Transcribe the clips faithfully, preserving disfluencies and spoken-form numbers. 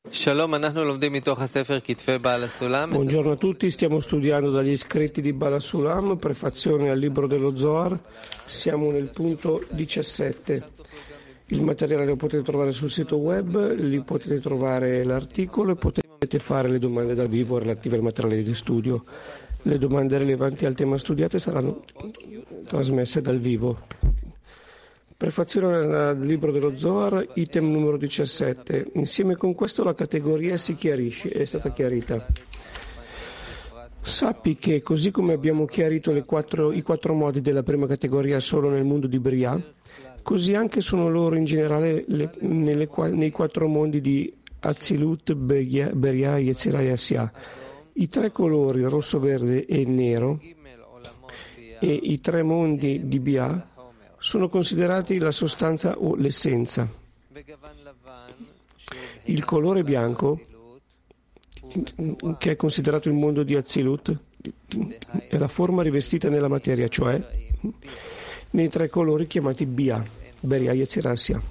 Buongiorno a tutti, stiamo studiando dagli scritti di Baal HaSulam, prefazione al libro dello Zohar. Siamo nel punto diciassette. Il materiale lo potete trovare sul sito web, lì potete trovare l'articolo e potete fare le domande dal vivo relative al materiale di studio. Le domande rilevanti al tema studiate saranno trasmesse dal vivo. Prefazione al libro dello Zohar, item numero diciassette. Insieme con questo la categoria si chiarisce, è stata chiarita. Sappi che così come abbiamo chiarito le quattro, i quattro modi della prima categoria solo nel mondo di Bria, così anche sono loro in generale le, nelle, nei quattro mondi di Atzilut, Beria, Beria Yetzirah e Assia. I tre colori, rosso, verde e nero, e i tre mondi di Bia sono considerati la sostanza o l'essenza. Il colore bianco, che è considerato il mondo di Atzilut, è la forma rivestita nella materia, cioè nei tre colori chiamati Bia, Beria, Yetzirah, Assia.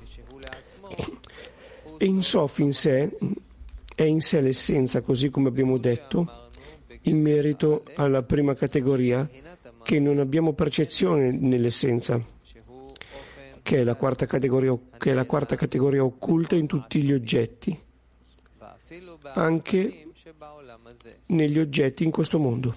E in Sof in sé è in sé l'essenza, così come abbiamo detto, in merito alla prima categoria, che non abbiamo percezione nell'essenza, che è la quarta categoria, che è la quarta categoria occulta in tutti gli oggetti, anche negli oggetti in questo mondo.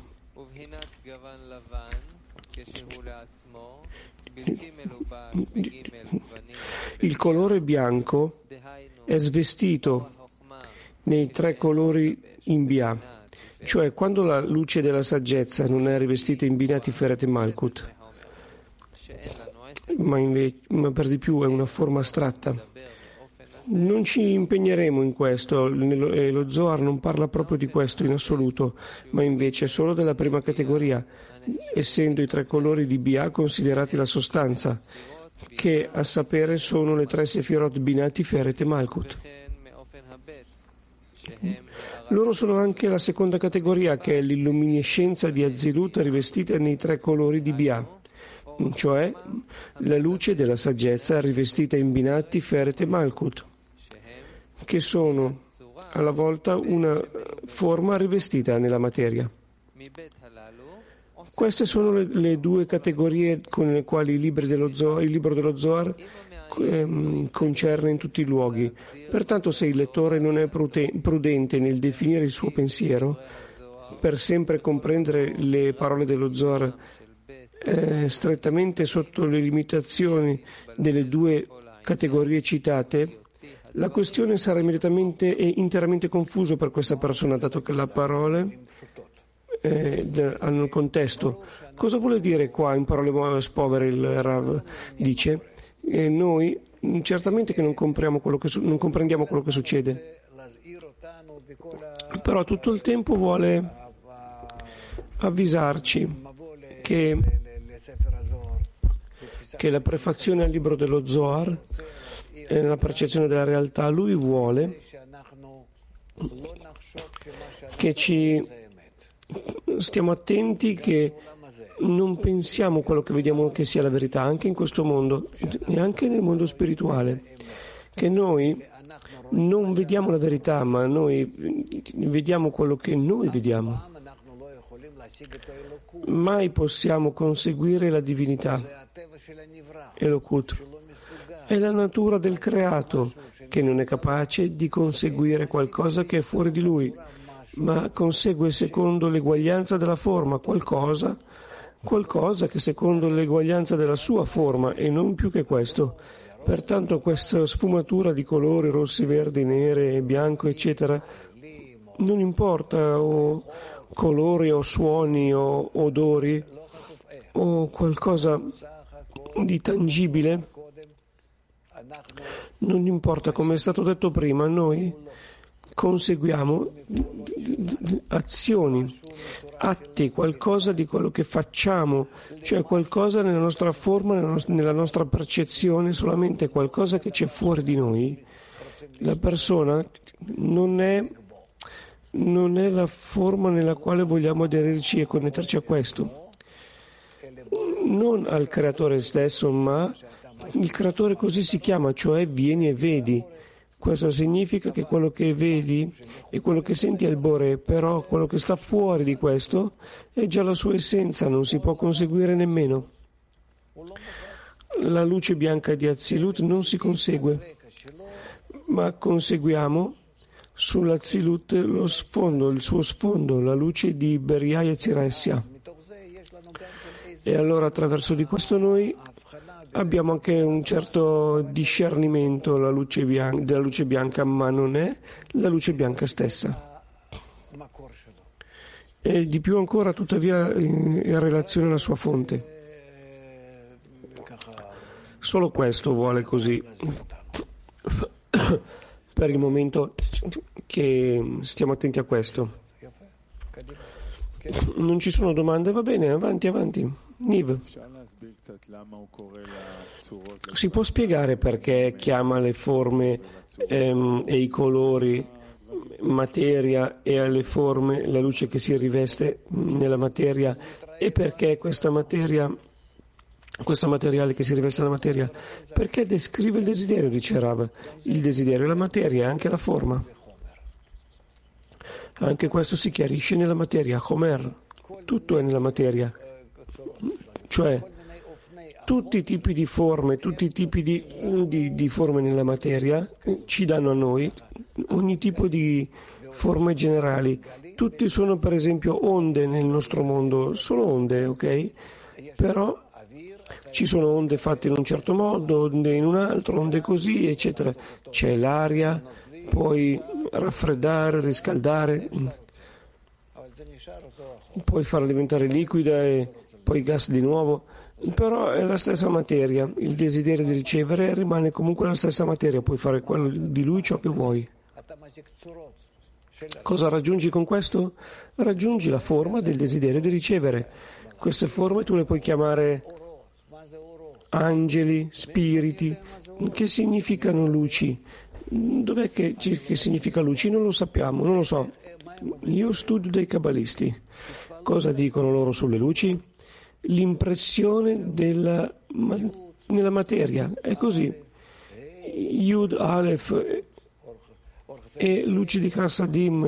Il colore bianco è svestito nei tre colori in Bia, cioè quando la luce della saggezza non è rivestita in Binah Tiferet e Malkut, ma, invece, ma per di più è una forma astratta. Non ci impegneremo in questo, e lo Zohar non parla proprio di questo in assoluto, ma invece solo della prima categoria, essendo i tre colori di Bia considerati la sostanza, che a sapere sono le tre Sefirot Binah, Tiferet e Malkut. Loro sono anche la seconda categoria, che è l'illuminescenza di Azilut rivestita nei tre colori di Bia, cioè la luce della saggezza rivestita in Binah, Tiferet e Malkut, che sono alla volta una forma rivestita nella materia. Queste sono le, le due categorie con le quali il libro dello Zohar, il libro dello Zohar ehm, concerne in tutti i luoghi. Pertanto, se il lettore non è prudente nel definire il suo pensiero, per sempre comprendere le parole dello Zohar eh, strettamente sotto le limitazioni delle due categorie citate, la questione sarà immediatamente e interamente confuso per questa persona, dato che la parola eh, hanno il contesto. Cosa vuole dire qua in parole spovere il Rav? Dice, eh, noi certamente che non comprendiamo quello che, su- non comprendiamo quello che succede, però tutto il tempo vuole avvisarci che, che la prefazione al libro dello Zohar, nella percezione della realtà, lui vuole che ci stiamo attenti, che non pensiamo quello che vediamo che sia la verità, anche in questo mondo e anche nel mondo spirituale, che noi non vediamo la verità, ma noi vediamo quello che noi vediamo. Mai possiamo conseguire la divinità, Elokut. È la natura del creato che non è capace di conseguire qualcosa che è fuori di lui, ma consegue secondo l'eguaglianza della forma qualcosa, qualcosa che secondo l'eguaglianza della sua forma e non più che questo. Pertanto questa sfumatura di colori rossi, verdi, nere, bianco, eccetera, non importa o colori o suoni o odori o qualcosa di tangibile, non importa, come è stato detto prima, noi conseguiamo azioni, atti, qualcosa di quello che facciamo, cioè qualcosa nella nostra forma, nella nostra percezione, solamente qualcosa che c'è fuori di noi. La persona non è, non è la forma nella quale vogliamo aderirci e connetterci a questo, non al creatore stesso, ma il creatore così si chiama, cioè vieni e vedi. Questo significa che quello che vedi e quello che senti è il Bore, però quello che sta fuori di questo è già la sua essenza, non si può conseguire nemmeno. La luce bianca di Azilut non si consegue, ma conseguiamo sull'Azilut lo sfondo, il suo sfondo, la luce di Beria e Ziressia. E allora attraverso di questo noi abbiamo anche un certo discernimento la luce bianca, della luce bianca, ma non è la luce bianca stessa. E di più ancora, tuttavia, in, in relazione alla sua fonte. Solo questo vuole così. Per il momento che stiamo attenti a questo. Non ci sono domande? Va bene, avanti, avanti. Niv. Si può spiegare perché chiama le forme ehm, e i colori materia e alle forme la luce che si riveste nella materia e perché questa materia, questo materiale che si riveste nella materia, perché descrive il desiderio, dice Rav. Il desiderio è la materia e anche la forma. Anche questo si chiarisce nella materia, Homer. Tutto è nella materia. Cioè, tutti i tipi di forme, tutti i tipi di, di, di forme nella materia ci danno a noi ogni tipo di forme generali. Tutti sono per esempio onde nel nostro mondo, sono onde, ok? Però ci sono onde fatte in un certo modo, onde in un altro, onde così, eccetera. C'è l'aria, puoi raffreddare, riscaldare, puoi farla diventare liquida e poi gas di nuovo, però è la stessa materia, il desiderio di ricevere rimane comunque la stessa materia, puoi fare quello di lui ciò che vuoi. Cosa raggiungi con questo? Raggiungi la forma del desiderio di ricevere. Queste forme tu le puoi chiamare angeli, spiriti, che significano luci. Dov'è che, che significa luci? Non lo sappiamo, non lo so. Io studio dei cabalisti. Cosa dicono loro sulle luci? L'impressione della, nella materia, è così. Yud, Aleph e luce di Chassadim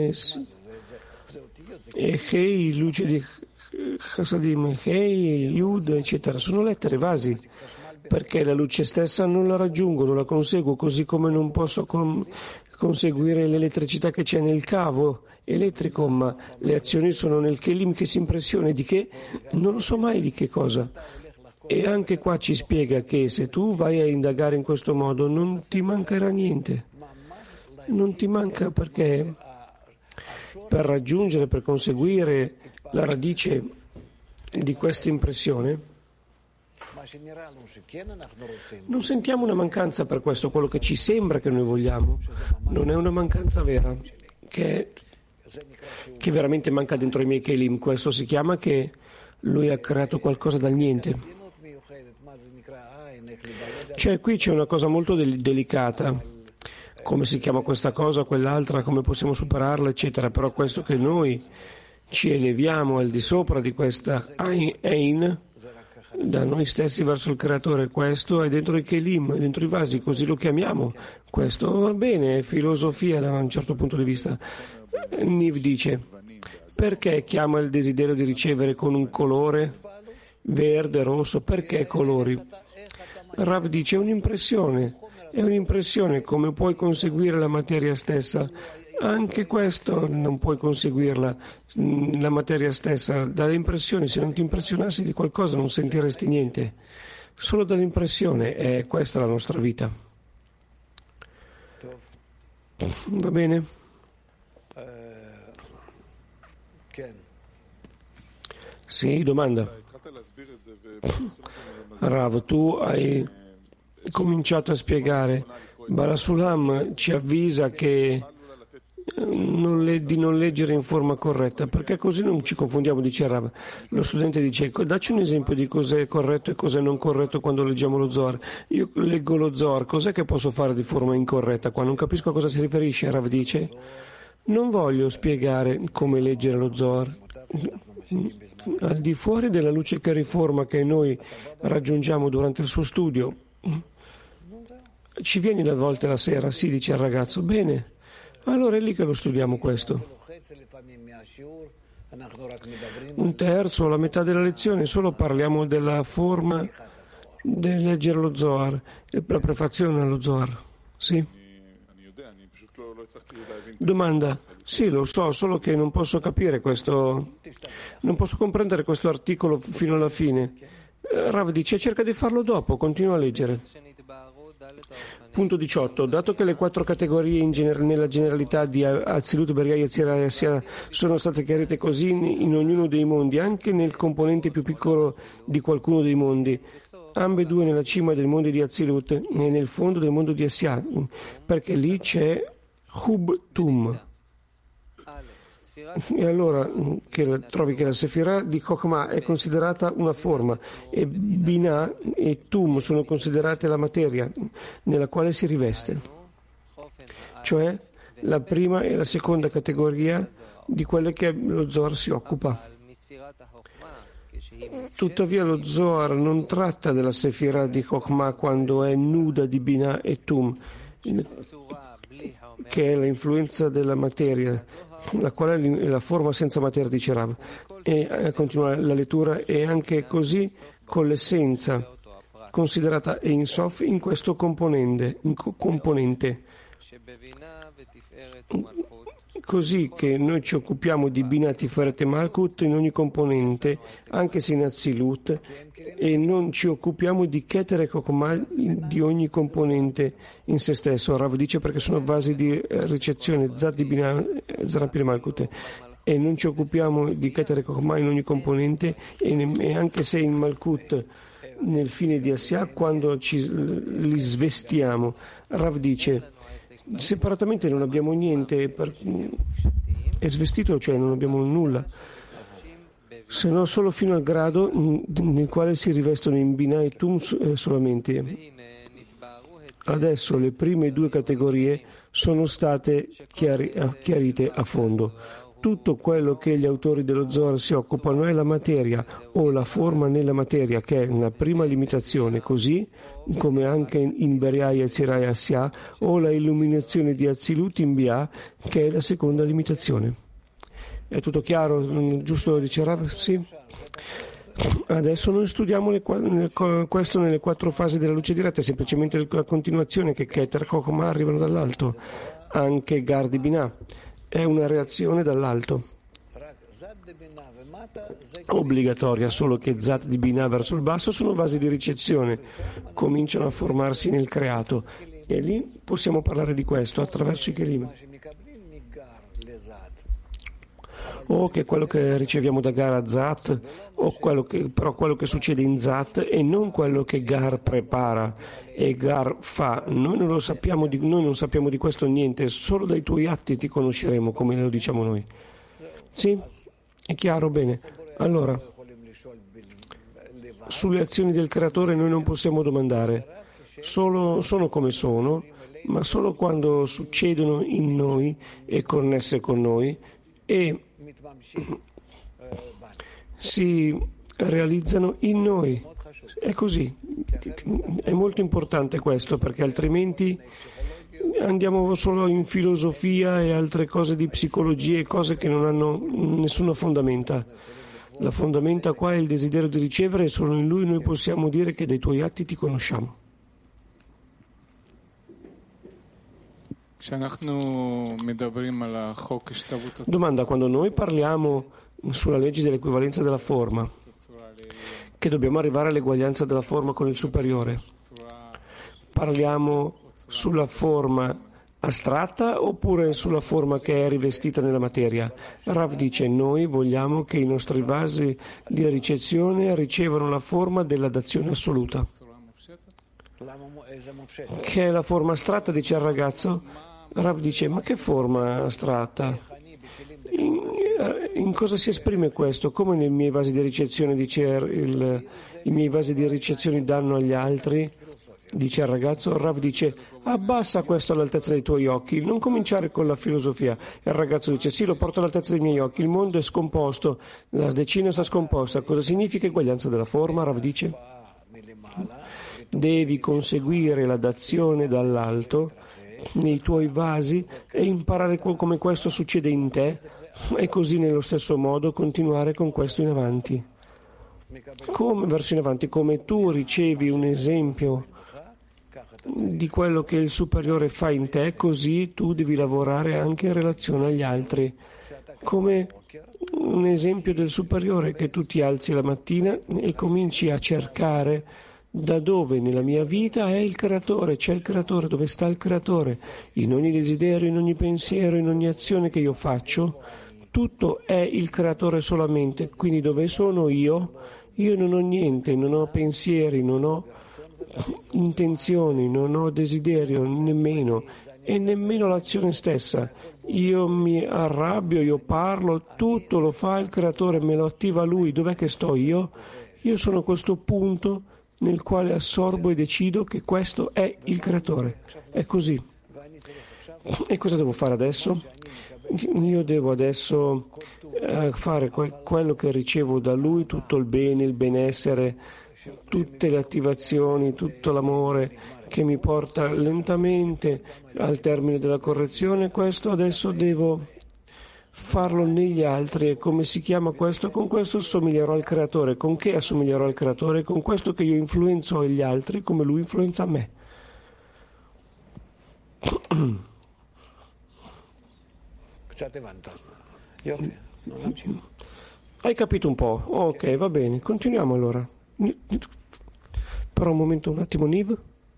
e Hei, luce di Chassadim, Hei, Yud, eccetera. Sono lettere, vasi, perché la luce stessa non la raggiungo, non la conseguo, così come non posso con, conseguire l'elettricità che c'è nel cavo elettrico, ma le azioni sono nel kelim che si impressiona di che? Non lo so mai di che cosa. E anche qua ci spiega che se tu vai a indagare in questo modo non ti mancherà niente. Non ti manca perché per raggiungere, per conseguire la radice di questa impressione non sentiamo una mancanza per questo, quello che ci sembra che noi vogliamo non è una mancanza vera, che, che veramente manca dentro i miei kelim. Questo si chiama che lui ha creato qualcosa dal niente. Cioè qui c'è una cosa molto del- delicata, come si chiama questa cosa, quell'altra, come possiamo superarla, eccetera, però questo che noi ci eleviamo al di sopra di questa Ein, da noi stessi verso il creatore, questo è dentro i kelim, è dentro i vasi, così lo chiamiamo. Questo va bene, è filosofia da un certo punto di vista. Niv dice, perché chiama il desiderio di ricevere con un colore verde, rosso, perché colori? Rav dice, è un'impressione, è un'impressione, come puoi conseguire la materia stessa. Anche questo non puoi conseguirla, la materia stessa, dalle impressioni. Se non ti impressionassi di qualcosa non sentiresti niente, solo dall'impressione. È questa la nostra vita. Va bene? Sì, domanda. Rav, tu hai cominciato a spiegare, Barasulam ci avvisa che Non le, di non leggere in forma corretta, perché così non ci confondiamo, dice Rav. Lo studente dice, dacci un esempio di cos'è corretto e cos'è non corretto quando leggiamo lo Zohar. Io leggo lo Zohar, cos'è che posso fare di forma incorretta qua? Non capisco a cosa si riferisce. Rav dice, non voglio spiegare come leggere lo Zohar. Al di fuori della luce che riforma che noi raggiungiamo durante il suo studio, Ci vieni a volte la sera? Sì, dice il ragazzo. Bene, allora è lì che lo studiamo questo. Un terzo, la metà della lezione, solo parliamo della forma di leggere lo Zohar, la prefazione allo Zohar. Sì? Domanda. Sì, lo so, solo che non posso capire questo, non posso comprendere questo articolo fino alla fine. Rav dice, cerca di farlo dopo, continua a leggere. Punto diciotto. Dato che le quattro categorie in gener- nella generalità di Azilut, Beria, Yetzirah e Assia sono state chiarite così in, in ognuno dei mondi, anche nel componente più piccolo di qualcuno dei mondi, ambedue nella cima del mondo di Azilut e nel fondo del mondo di Assia, perché lì c'è Hub Tum. E allora che la, trovi che la Sefirah di Chokhmah è considerata una forma e Binah e Tum sono considerate la materia nella quale si riveste, cioè la prima e la seconda categoria di quelle che lo Zohar si occupa. Tuttavia lo Zohar non tratta della Sefirah di Chokhmah quando è nuda di Binah e Tum, che è l'influenza della materia, la quale è la forma senza materia, dice Rav. E a continuare la lettura, è anche così con l'essenza considerata Ein Sof in questo componente, in co- componente. Così che noi ci occupiamo di Binah, Tiferet e Malkut in ogni componente, anche se in Azilut, e non ci occupiamo di Keter e Chokhmah di ogni componente in se stesso. Rav dice perché sono vasi di ricezione, Zat di Binah, Zerapir e Malkut, e non ci occupiamo di Keter e Chokhmah in ogni componente, e, ne, e anche se in Malkut nel fine di Assia, quando ci, li svestiamo. Rav dice separatamente non abbiamo niente, per, è svestito, cioè non abbiamo nulla, se no solo fino al grado nel quale si rivestono in Binah e Tum solamente. Adesso le prime due categorie sono state chiari, chiarite a fondo. Tutto quello che gli autori dello Zohar si occupano è la materia o la forma nella materia, che è una prima limitazione, così come anche in Beria, Yetzirah e Assia, o la illuminazione di Azilut in Bia, che è la seconda limitazione. È tutto chiaro? Giusto, dice Rav? Sì? Adesso noi studiamo le, questo nelle quattro fasi della luce diretta, è semplicemente la continuazione che Keter e Chokhmah arrivano dall'alto, anche Gar di Binah. È una reazione dall'alto, obbligatoria, solo che Zat di Binah verso il basso sono vasi di ricezione, cominciano a formarsi nel creato, e lì possiamo parlare di questo attraverso i Kelim. O che quello che riceviamo da Gar a Zat, o quello che, però quello che succede in Zat e non quello che Gar prepara e Gar fa. Noi non lo sappiamo di, noi non sappiamo di questo niente, solo dai tuoi atti ti conosceremo, come lo diciamo noi. Sì? È chiaro? Bene. Allora, sulle azioni del creatore noi non possiamo domandare, solo, sono come sono, ma solo quando succedono in noi e connesse con noi e si realizzano in noi. È così. È molto importante questo, perché altrimenti andiamo solo in filosofia e altre cose di psicologia e cose che non hanno nessuna fondamenta. La fondamenta qua è il desiderio di ricevere, e solo in lui noi possiamo dire che dai tuoi atti ti conosciamo. Domanda: quando noi parliamo sulla legge dell'equivalenza della forma, che dobbiamo arrivare all'eguaglianza della forma con il superiore, parliamo sulla forma astratta oppure sulla forma che è rivestita nella materia? Rav dice: noi vogliamo che i nostri vasi di ricezione ricevano la forma della dazione assoluta, che è la forma astratta, dice il ragazzo. Rav dice: ma che forma astratta? In, in cosa si esprime questo? Come nei miei vasi di ricezione, dice il, i miei vasi di ricezione danno agli altri, dice il ragazzo. Rav dice: abbassa questo all'altezza dei tuoi occhi, non cominciare con la filosofia. E il ragazzo dice: sì, lo porto all'altezza dei miei occhi, il mondo è scomposto, la decina sta scomposta. Cosa significa eguaglianza della forma? Rav dice: Devi conseguire la dazione dall'alto nei tuoi vasi e imparare come questo succede in te e così nello stesso modo continuare con questo in avanti. Come verso in avanti, come tu ricevi un esempio di quello che il superiore fa in te, così tu devi lavorare anche in relazione agli altri. Come un esempio del superiore, che tu ti alzi la mattina e cominci a cercare da dove nella mia vita è il creatore, c'è il creatore, dove sta il creatore. In ogni desiderio, in ogni pensiero, in ogni azione che io faccio, tutto è il creatore solamente. Quindi dove sono io? Io non ho niente, non ho pensieri, non ho intenzioni, non ho desiderio nemmeno, e nemmeno l'azione stessa. Io mi arrabbio, io parlo, tutto lo fa il creatore, me lo attiva lui. Dov'è che sto io? Io sono a questo punto nel quale assorbo e decido che questo è il creatore. È così. E cosa devo fare adesso? Io devo adesso eh, fare que- quello che ricevo da lui, tutto il bene, il benessere, tutte le attivazioni, tutto l'amore che mi porta lentamente al termine della correzione. Questo adesso devo farlo negli altri. E come si chiama questo? Con questo assomiglierò al creatore. Con che assomiglierò al creatore? Con questo che io influenzo gli altri come lui influenza me. Hai capito un po'? Ok, va bene, continuiamo allora. Però un momento, un attimo, Niv.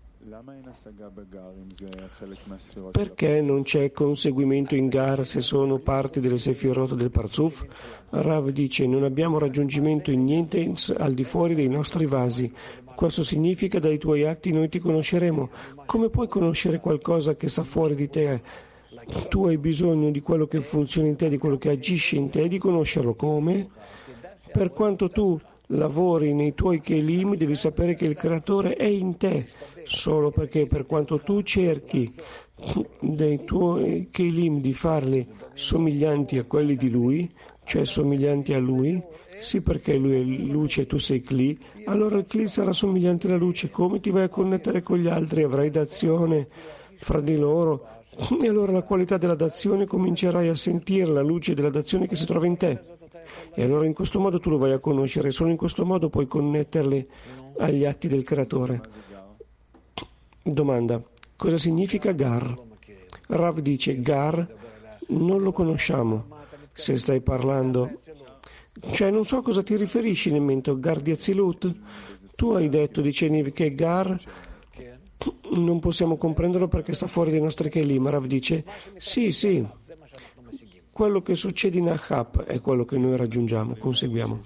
Perché non c'è conseguimento in Gar se sono parti delle Sefirot del Parzuf? Rav dice: non abbiamo raggiungimento in niente al di fuori dei nostri vasi. Questo significa: dai tuoi atti noi ti conosceremo. Come puoi conoscere qualcosa che sta fuori di te? Tu hai bisogno di quello che funziona in te, di quello che agisce in te, di conoscerlo. Come? Per quanto tu lavori nei tuoi Kelim, devi sapere che il creatore è in te, solo perché per quanto tu cerchi dei tuoi Kelim di farli somiglianti a quelli di lui, cioè somiglianti a lui, sì, perché lui è luce e tu sei Kli, allora il Kli sarà somigliante alla luce. Come ti vai a connettere con gli altri? Avrai dazione fra di loro, e allora la qualità della dazione comincerai a sentire la luce della dazione che si trova in te. E allora in questo modo tu lo vai a conoscere, solo in questo modo puoi connetterli agli atti del creatore. Domanda: cosa significa Gar? Rav dice: Gar non lo conosciamo. Se stai parlando, cioè non so a cosa ti riferisci nemmeno, Gar di Azilut? Tu hai detto, dicevi, che Gar non possiamo comprenderlo perché sta fuori dai nostri Kelim. Rav dice: sì, sì, quello che succede in Ahab è quello che noi raggiungiamo, conseguiamo.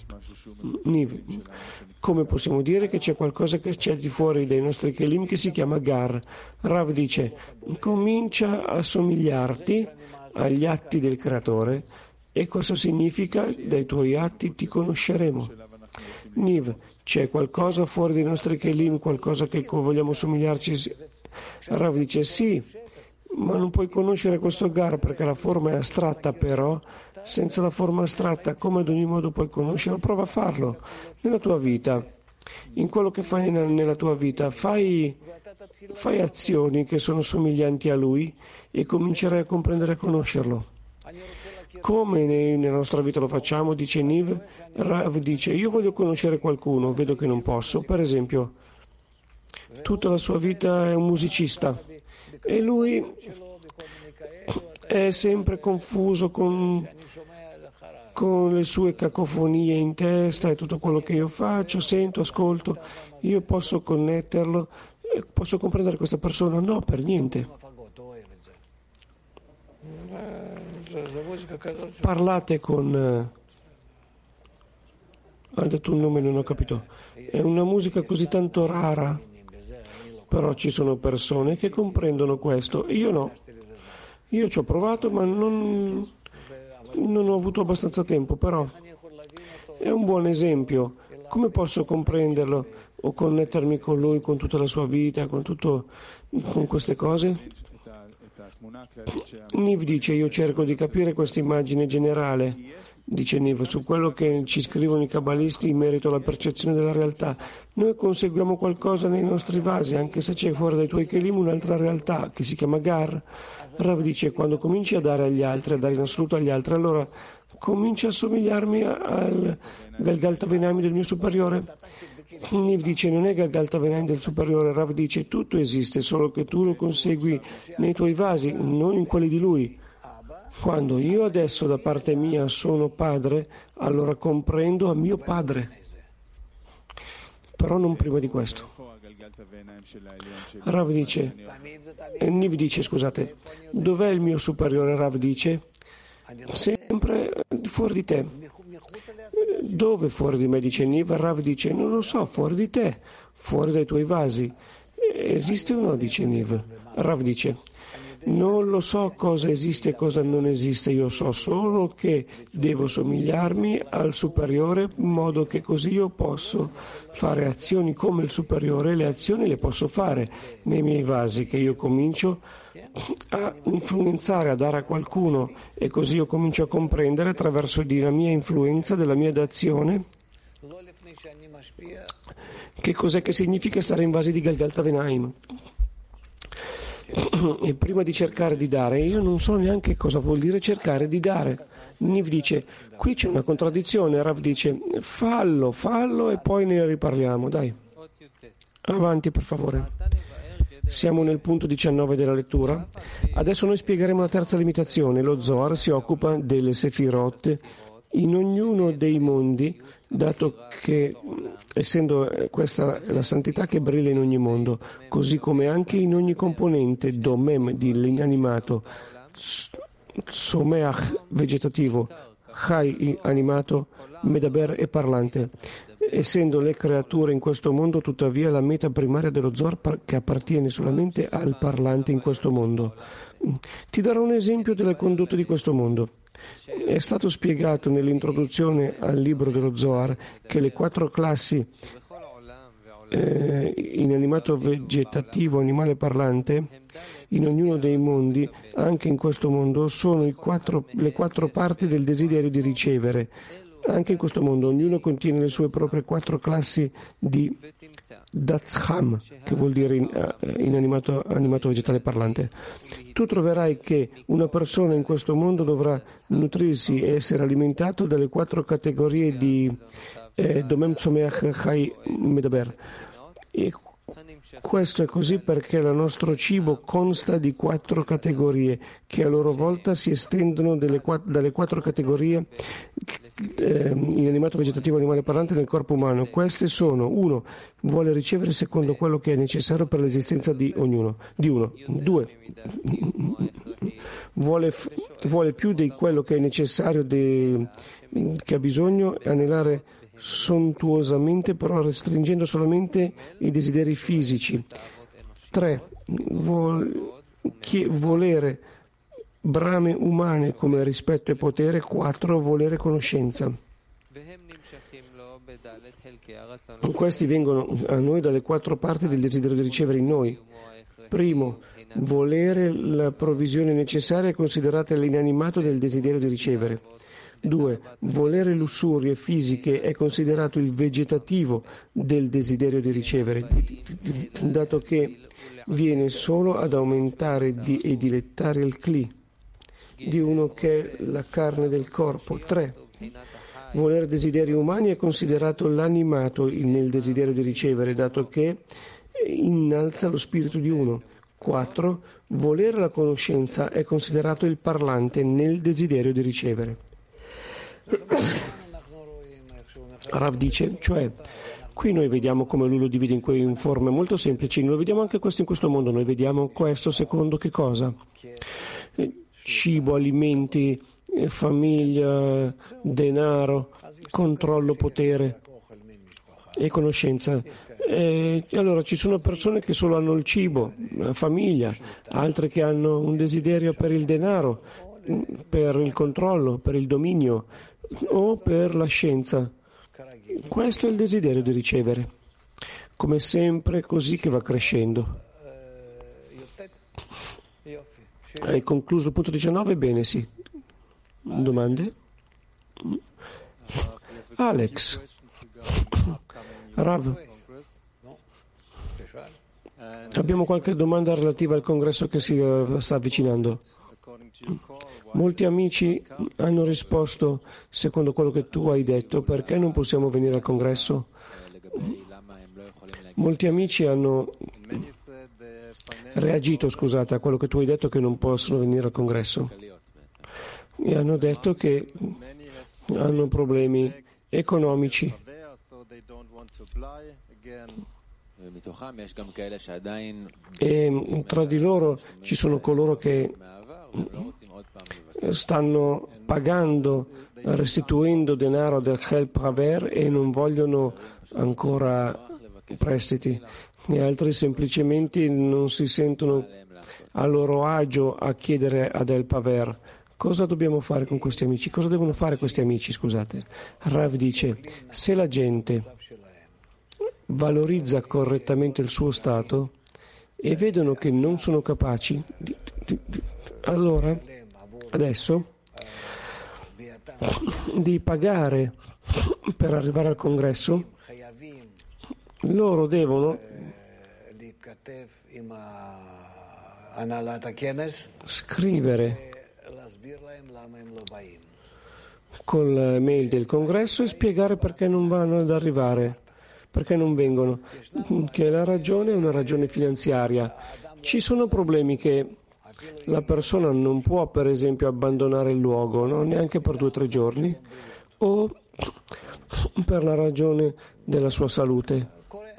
Come possiamo dire che c'è qualcosa che c'è di fuori dai nostri Kelim che si chiama Gar? Rav dice: comincia a somigliarti agli atti del creatore, e questo significa: dai tuoi atti ti conosceremo. Niv, c'è qualcosa fuori dai nostri Kelim, qualcosa che vogliamo somigliarci? Rav dice: sì, ma non puoi conoscere questo Gar perché la forma è astratta. Però senza la forma astratta, come ad ogni modo puoi conoscerlo? Prova a farlo nella tua vita, in quello che fai nella tua vita. Fai, fai azioni che sono somiglianti a lui e comincerai a comprendere e a conoscerlo. Come nella nostra vita lo facciamo? Dice Niv. Rav dice: io voglio conoscere qualcuno, vedo che non posso. Per esempio, tutta la sua vita è un musicista e lui è sempre confuso con, con le sue cacofonie in testa e tutto quello che io faccio, sento, ascolto. Io posso connetterlo, posso comprendere questa persona? No, per niente. Parlate con... Ha detto un nome, non ho capito. È una musica così tanto rara, però ci sono persone che comprendono questo. Io no. Io ci ho provato, ma non, non ho avuto abbastanza tempo, però è un buon esempio. Come posso comprenderlo o connettermi con lui, con tutta la sua vita, con tutto, con queste cose? Niv dice: io cerco di capire questa immagine generale, dice Niv, su quello che ci scrivono i cabalisti in merito alla percezione della realtà. Noi conseguiamo qualcosa nei nostri vasi, anche se c'è fuori dai tuoi kelim un'altra realtà che si chiama Gar. Rav dice: quando cominci a dare agli altri, a dare in assoluto agli altri, allora comincia a somigliarmi al Galgalta Venami del mio superiore. Niv dice: non è Galgalta Venami del superiore. Rav dice: tutto esiste, solo che tu lo consegui nei tuoi vasi, non in quelli di lui. Quando io adesso da parte mia sono padre, allora comprendo a mio padre, però non prima di questo. Rav dice, eh, Niv dice, scusate, dov'è il mio superiore? Rav dice, sempre fuori di te. Dove fuori di me? Dice Niv. Rav dice, non lo so, fuori di te, fuori dai tuoi vasi. Esiste o no? Dice Niv. Rav dice, non lo so cosa esiste e cosa non esiste, io so solo che devo somigliarmi al superiore in modo che così io posso fare azioni come il superiore, e le azioni le posso fare nei miei vasi che io comincio a influenzare, a dare a qualcuno, e così io comincio a comprendere attraverso di la mia influenza, della mia d'azione, che cos'è che significa stare in vasi di Galgalta Venaim. E prima di cercare di dare, io non so neanche cosa vuol dire cercare di dare. Niv dice, qui c'è una contraddizione. Rav dice, fallo, fallo e poi ne riparliamo, dai. Avanti, per favore. Siamo nel punto diciannove della lettura. Adesso noi spiegheremo la terza limitazione. Lo Zohar si occupa delle Sefirot in ognuno dei mondi, dato che, essendo questa la santità che brilla in ogni mondo, così come anche in ogni componente, domem dell'inanimato, someach vegetativo, chai animato, medaber e parlante. Essendo le creature in questo mondo, tuttavia la meta primaria dello Zohar che appartiene solamente al parlante in questo mondo. Ti darò un esempio delle condotte di questo mondo. È stato spiegato nell'introduzione al libro dello Zohar che le quattro classi eh, inanimato vegetativo, animale parlante, in ognuno dei mondi, anche in questo mondo, sono i quattro, le quattro parti del desiderio di ricevere. Anche in questo mondo ognuno contiene le sue proprie quattro classi di Datzham, che vuol dire in, uh, inanimato animato vegetale parlante. Tu troverai che una persona in questo mondo dovrà nutrirsi e essere alimentato dalle quattro categorie di eh, Domem Tzomeach Chai Medaber. E questo è così perché il nostro cibo consta di quattro categorie che a loro volta si estendono delle, dalle quattro categorie eh, inanimato vegetativo animale parlante nel corpo umano. Queste sono: uno, vuole ricevere secondo quello che è necessario per l'esistenza di ognuno, di uno. Due, vuole, vuole più di quello che è necessario, de, che ha bisogno, e anelare sontuosamente, però restringendo solamente i desideri fisici. Tre, vol, chi, volere brame umane come rispetto e potere. Quattro, volere conoscenza. Questi vengono a noi dalle quattro parti del desiderio di ricevere in noi. Primo, volere la provvisione necessaria considerata l'inanimato del desiderio di ricevere. Due, volere lussurie fisiche è considerato il vegetativo del desiderio di ricevere, dato che viene solo ad aumentare di, e dilettare il cli di uno che è la carne del corpo. Tre, volere desideri umani è considerato l'animato nel desiderio di ricevere, dato che innalza lo spirito di uno. Quattro, volere la conoscenza è considerato il parlante nel desiderio di ricevere. Rav dice, cioè, qui noi vediamo come lui lo divide in, que- in forme molto semplici. Noi vediamo anche questo in questo mondo. Noi vediamo questo secondo che cosa? Cibo, alimenti, famiglia, denaro, controllo, potere e conoscenza. E allora ci sono persone che solo hanno il cibo, la famiglia, altre che hanno un desiderio per il denaro, per il controllo, per il dominio o per la scienza. Questo è il desiderio di ricevere, come sempre, così che va crescendo. Hai concluso il punto diciannove? Bene, sì. Domande? Alex. Rav. Abbiamo qualche domanda relativa al congresso che si sta avvicinando. Molti amici hanno risposto, secondo quello che tu hai detto, perché non possiamo venire al congresso? Molti amici hanno reagito, scusate, a quello che tu hai detto, che non possono venire al congresso. E hanno detto che hanno problemi economici. E tra di loro ci sono coloro che stanno pagando, restituendo denaro del Help Haver e non vogliono ancora prestiti, e altri semplicemente non si sentono a loro agio a chiedere ad Help Haver. Cosa dobbiamo fare con questi amici? Cosa devono fare questi amici, scusate? Rav dice, se la gente valorizza correttamente il suo stato e vedono che non sono capaci, di, di, di, allora adesso di pagare per arrivare al congresso, loro devono scrivere con la mail del congresso e spiegare perché non vanno ad arrivare, perché non vengono, che la ragione è una ragione finanziaria. Ci sono problemi che la persona non può, per esempio, abbandonare il luogo, no? Neanche per due o tre giorni, o per la ragione della sua salute.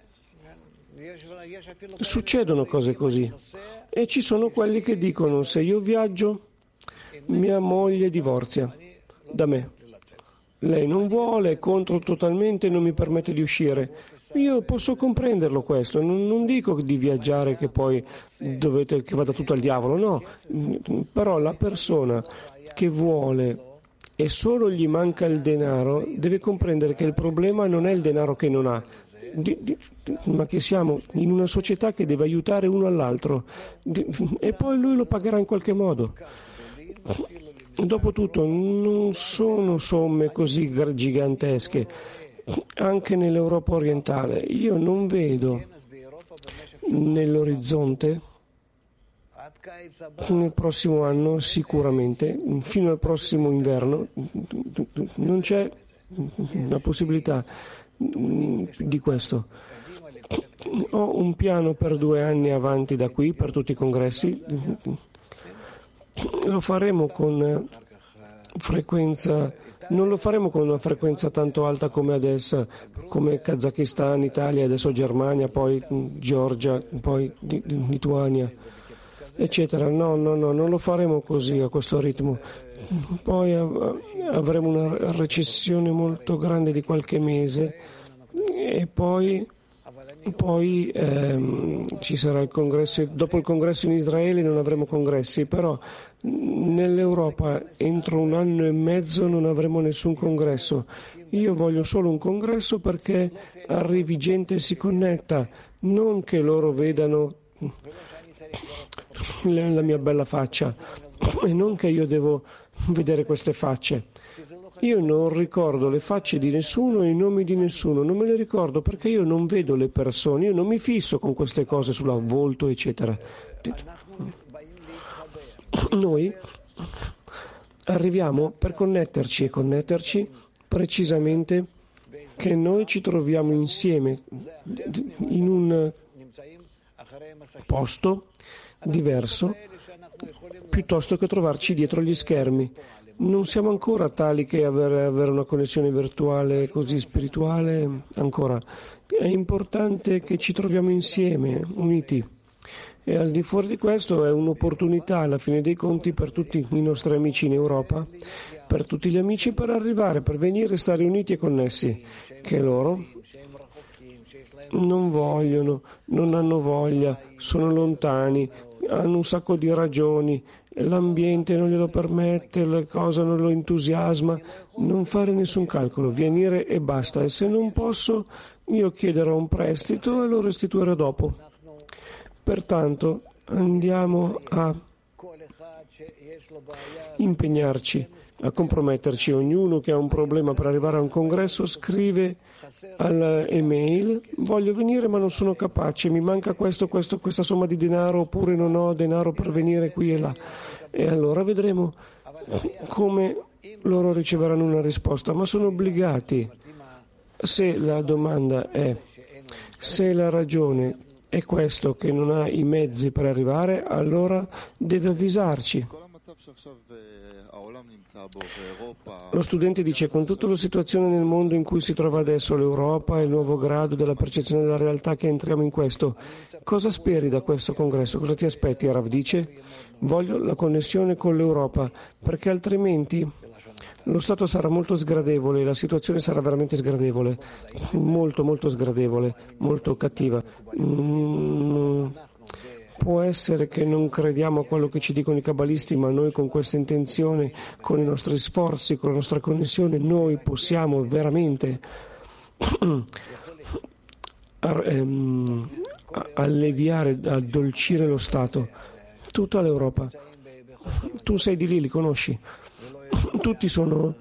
Succedono cose così, e ci sono quelli che dicono: se io viaggio, mia moglie divorzia da me, lei non vuole, è contro totalmente, non mi permette di uscire. Io posso comprenderlo questo, non, non dico di viaggiare che poi dovete che vada tutto al diavolo, no, però la persona che vuole e solo gli manca il denaro deve comprendere che il problema non è il denaro che non ha, di, di, ma che siamo in una società che deve aiutare uno all'altro, di, e poi lui lo pagherà in qualche modo. Dopotutto non sono somme così gigantesche, anche nell'Europa orientale. Io non vedo nell'orizzonte nel prossimo anno, sicuramente, fino al prossimo inverno, non c'è una possibilità di questo. Ho un piano per due anni avanti da qui, per tutti i congressi. Lo faremo con frequenza, non lo faremo con una frequenza tanto alta come adesso, come Kazakistan, Italia, adesso Germania, poi Georgia, poi Lituania, eccetera. No, no, no, non lo faremo così a questo ritmo. Poi avremo una recessione molto grande di qualche mese e poi Poi ehm, ci sarà il congresso, dopo il congresso in Israele non avremo congressi, però nell'Europa entro un anno e mezzo non avremo nessun congresso. Io voglio solo un congresso perché arrivi gente e si connetta, non che loro vedano la mia bella faccia e non che io devo vedere queste facce. Io non ricordo le facce di nessuno e i nomi di nessuno, non me le ricordo perché io non vedo le persone, io non mi fisso con queste cose sul volto, eccetera. Noi arriviamo per connetterci e connetterci precisamente che noi ci troviamo insieme in un posto diverso piuttosto che trovarci dietro gli schermi. Non siamo ancora tali che avere, avere una connessione virtuale così spirituale ancora. È importante che ci troviamo insieme, uniti. E al di fuori di questo è un'opportunità alla fine dei conti per tutti i nostri amici in Europa, per tutti gli amici per arrivare, per venire e stare uniti e connessi, che loro non vogliono, non hanno voglia, sono lontani, hanno un sacco di ragioni, l'ambiente non glielo permette, la cosa non lo entusiasma, non fare nessun calcolo, venire e basta. E se non posso, io chiederò un prestito e lo restituirò dopo. Pertanto andiamo a impegnarci a comprometterci. Ognuno che ha un problema per arrivare a un congresso scrive all'email: voglio venire ma non sono capace, mi manca questo, questo, questa somma di denaro, oppure non ho denaro per venire qui e là. E allora vedremo come loro riceveranno una risposta, ma sono obbligati. Se la domanda è se la ragione è questo, che non ha i mezzi per arrivare, allora deve avvisarci. Lo studente dice: con tutta la situazione nel mondo in cui si trova adesso l'Europa e il nuovo grado della percezione della realtà che entriamo in questo, cosa speri da questo congresso? Cosa ti aspetti? Rav dice: voglio la connessione con l'Europa, perché altrimenti lo Stato sarà molto sgradevole, la situazione sarà veramente sgradevole, molto molto sgradevole, molto cattiva. Mm, può essere che non crediamo a quello che ci dicono i cabalisti, ma noi con questa intenzione, con i nostri sforzi, con la nostra connessione, noi possiamo veramente alleviare, addolcire lo Stato. Tutta l'Europa. Tu sei di lì, li conosci. Tutti sono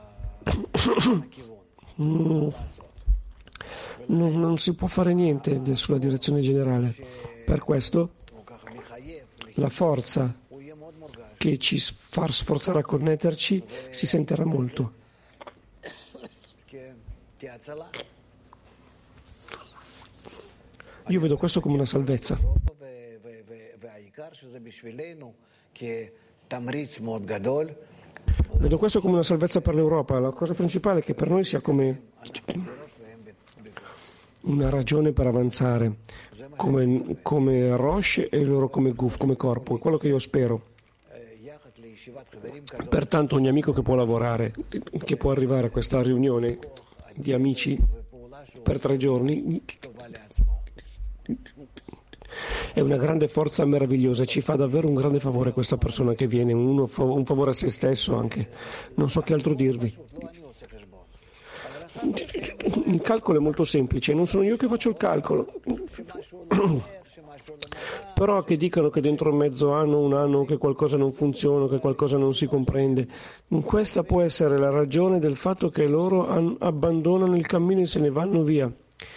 non, non si può fare niente sulla direzione generale. Per questo la forza che ci fa sforzare a connetterci si sentirà molto. Io vedo questo come una salvezza. Vedo questo come una salvezza per l'Europa. La cosa principale è che per noi sia come una ragione per avanzare, come, come Roche e loro come Guf, come corpo. È quello che io spero. Pertanto ogni amico che può lavorare, che può arrivare a questa riunione di amici per tre giorni, è una grande forza meravigliosa, ci fa davvero un grande favore questa persona che viene, uno, un favore a se stesso anche. Non so che altro dirvi. Il calcolo è molto semplice, non sono io che faccio il calcolo. Però che dicano che dentro mezzo anno, un anno, che qualcosa non funziona, che qualcosa non si comprende, questa può essere la ragione del fatto che loro abbandonano il cammino e se ne vanno via.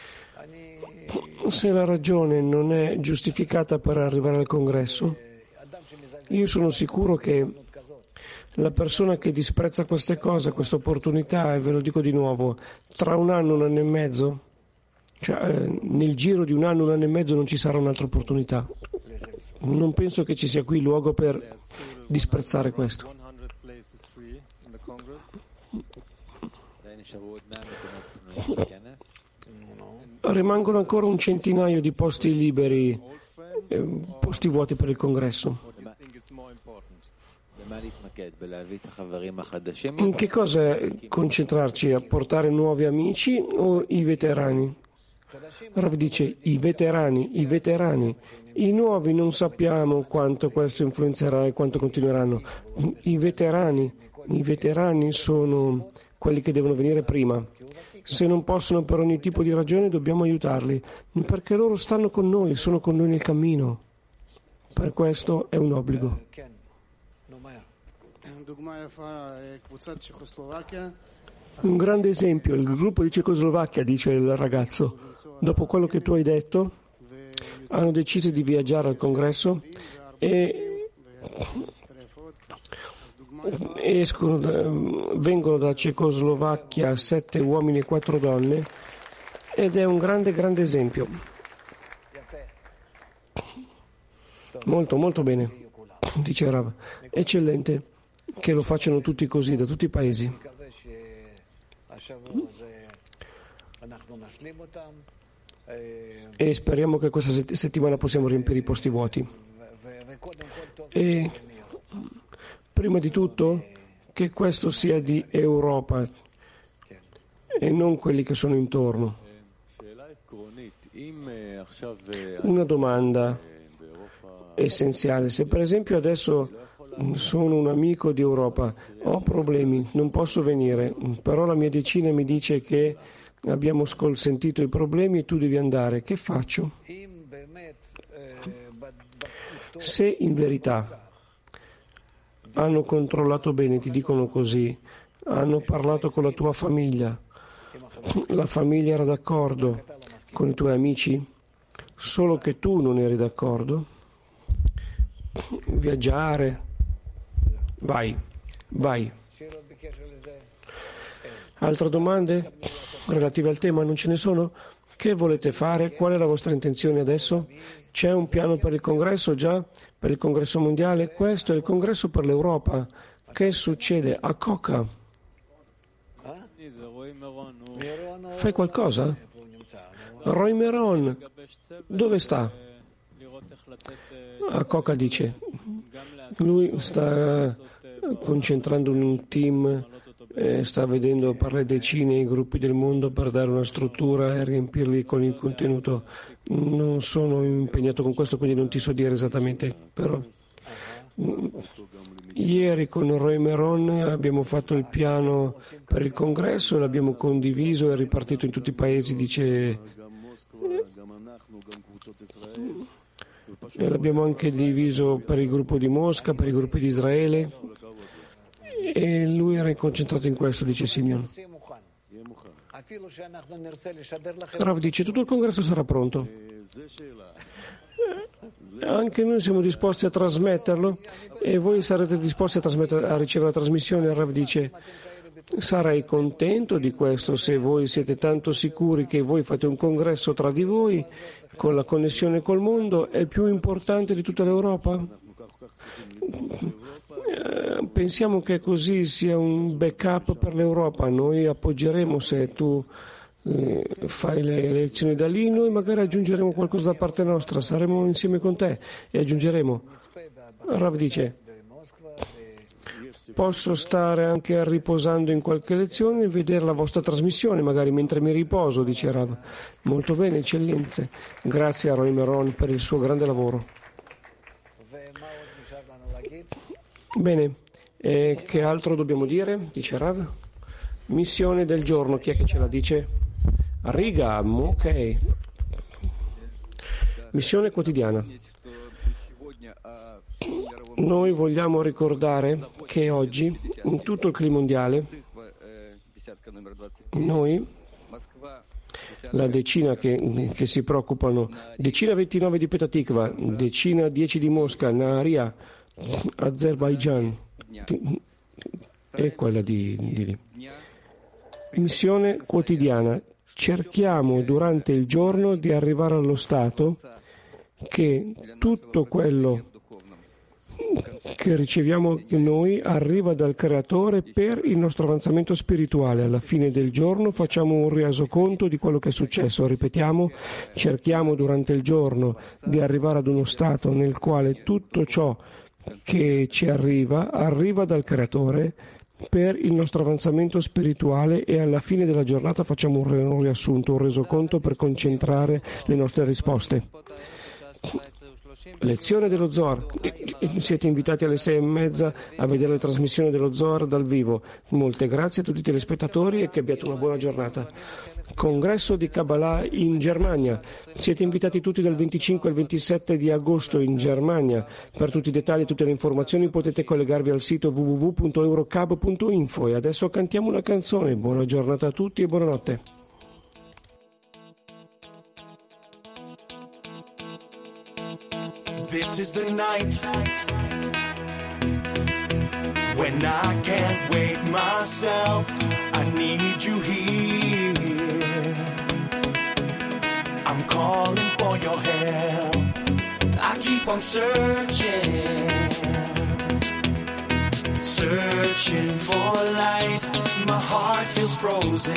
Se la ragione non è giustificata per arrivare al congresso, io sono sicuro che la persona che disprezza queste cose, questa opportunità, e ve lo dico di nuovo, tra un anno, un anno e mezzo, cioè eh, nel giro di un anno, un anno e mezzo non ci sarà un'altra opportunità. Non penso che ci sia qui luogo per disprezzare questo. Rimangono ancora un centinaio di posti liberi, eh, posti vuoti per il congresso. In che cosa concentrarci? A portare nuovi amici o i veterani? Rav dice i veterani, i veterani. I nuovi non sappiamo quanto questo influenzerà e quanto continueranno. I veterani, i veterani sono quelli che devono venire prima. Se non possono per ogni tipo di ragione dobbiamo aiutarli, perché loro stanno con noi, sono con noi nel cammino. Per questo è un obbligo. Un grande esempio, il gruppo di Cecoslovacchia, dice il ragazzo, dopo quello che tu hai detto, hanno deciso di viaggiare al congresso e escono da, vengono da Cecoslovacchia sette uomini e quattro donne ed è un grande grande esempio. Molto molto bene, dice Rav, eccellente che lo facciano tutti così da tutti i paesi. E speriamo che questa settimana possiamo riempire i posti vuoti. E prima di tutto che questo sia di Europa e non quelli che sono intorno. Una domanda essenziale: se per esempio adesso sono un amico di Europa, ho problemi, non posso venire, però la mia decina mi dice che abbiamo sentito i problemi e tu devi andare, che faccio? Se in verità hanno controllato bene, ti dicono così, hanno parlato con la tua famiglia, la famiglia era d'accordo con i tuoi amici, solo che tu non eri d'accordo. Viaggiare, vai, vai. Altre domande relative al tema? Non ce ne sono? Che volete fare? Qual è la vostra intenzione adesso? C'è un piano per il congresso già? Per il congresso mondiale? Questo è il congresso per l'Europa. Che succede a Coca? Fai qualcosa? Roy Meron, dove sta? A Coca dice, lui sta concentrando un team, eh, sta vedendo per le decine i gruppi del mondo per dare una struttura e riempirli con il contenuto. Non sono impegnato con questo, quindi non ti so dire esattamente, però ieri con Roy Meron abbiamo fatto il piano per il congresso, l'abbiamo condiviso e ripartito in tutti i paesi, dice, e l'abbiamo anche diviso per il gruppo di Mosca, per i gruppi di Israele, e lui era concentrato in questo, dice Simeon. Rav dice, tutto il congresso sarà pronto. Anche noi siamo disposti a trasmetterlo e voi sarete disposti a, a ricevere la trasmissione. Rav dice, sarei contento di questo se voi siete tanto sicuri che voi fate un congresso tra di voi con la connessione col mondo, è più importante di tutta l'Europa. Pensiamo che così sia un backup per l'Europa. Noi appoggeremo se tu eh, fai le elezioni da lì, noi magari aggiungeremo qualcosa da parte nostra, saremo insieme con te e aggiungeremo. Rav dice, posso stare anche riposando in qualche lezione e vedere la vostra trasmissione, magari mentre mi riposo, dice Rav. Molto bene, eccellenze. Grazie a Roy Meron per il suo grande lavoro. Bene, e che altro dobbiamo dire? Dice Rav. Missione del giorno, chi è che ce la dice? Riga, ok. Missione quotidiana. Noi vogliamo ricordare che oggi, in tutto il clima mondiale, noi, la decina che, che si preoccupano, decina ventinove di Petah Tikva, decina dieci di Mosca, Nahariya, Azerbaijan e quella di, di lì. Missione quotidiana. Cerchiamo durante il giorno di arrivare allo stato che tutto quello che riceviamo noi arriva dal Creatore per il nostro avanzamento spirituale. Alla fine del giorno facciamo un resoconto di quello che è successo. Ripetiamo, cerchiamo durante il giorno di arrivare ad uno stato nel quale tutto ciò che ci arriva arriva dal Creatore per il nostro avanzamento spirituale e alla fine della giornata facciamo un riassunto, un resoconto per concentrare le nostre risposte. Lezione dello Zohar. Siete invitati alle sei e mezza a vedere la trasmissione dello Zohar dal vivo. Molte grazie a tutti i telespettatori e che abbiate una buona giornata. Congresso di Kabbalah in Germania. Siete invitati tutti dal venticinque al ventisette di agosto in Germania. Per tutti i dettagli e tutte le informazioni potete collegarvi al sito w w w punto eurocab punto info. E adesso cantiamo una canzone. Buona giornata a tutti e buonanotte. This is the night when I can't wait myself. I need you here. I'm calling for your help. I keep on searching, searching for light. My heart feels frozen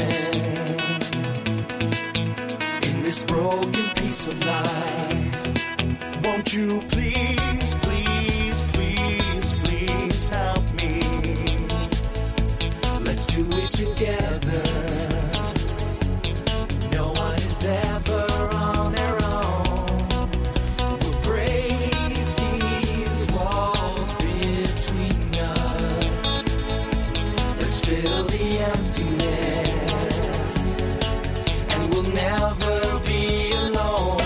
in this broken piece of life. Won't you please, please, please, please help me? Let's do it together. No one is ever on their own. We'll break these walls between us. Let's fill the emptiness, and we'll never be alone.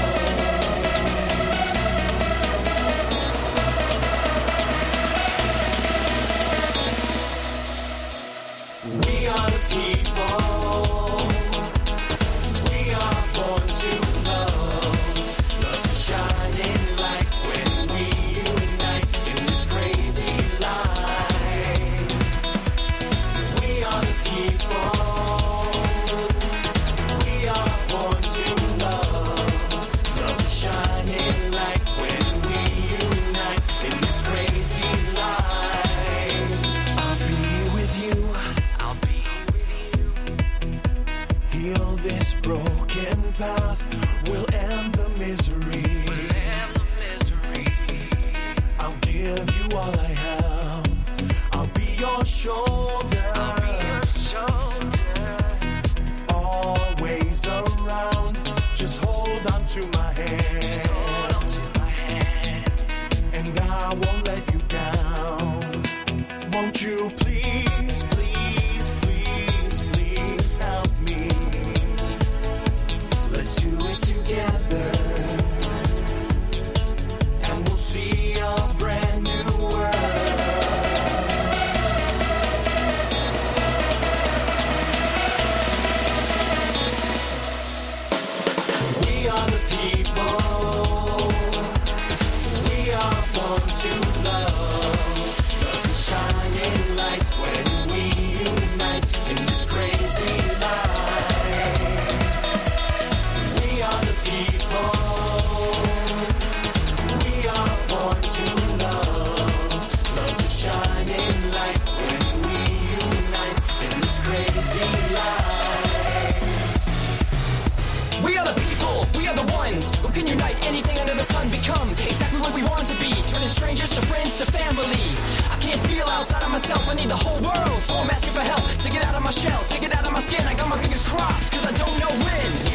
We are the people. We are born to love. Love's a shining light when we unite in this crazy life. We are the people. We are born to love. Love's a shining light when we unite in this crazy life. I'll be with you. I'll be with you. Heal this broken path. We'll end the misery. We'll end the misery. I'll give you all I have. I'll be your shoulder. I'll be your shoulder. Always around. Just hold on to my hand. Just hold on to my hand. And I won't let you down. Won't you please, please, please, please help me? Let's do it together. And we'll see a brand new world. We are the people. We are born to love. Love's a shining light when we unite in this crazy life. We are the people. We are born to love. Love's a shining light when we unite in this crazy life. We are the people, we are the ones who can unite anything under the sun, become exactly what we want to be, turning strangers to friends to family. I can't feel outside of myself, I need the whole world, so I'm asking for help to get out of my shell, to get out of my skin. I got my fingers crossed, cause I don't know when.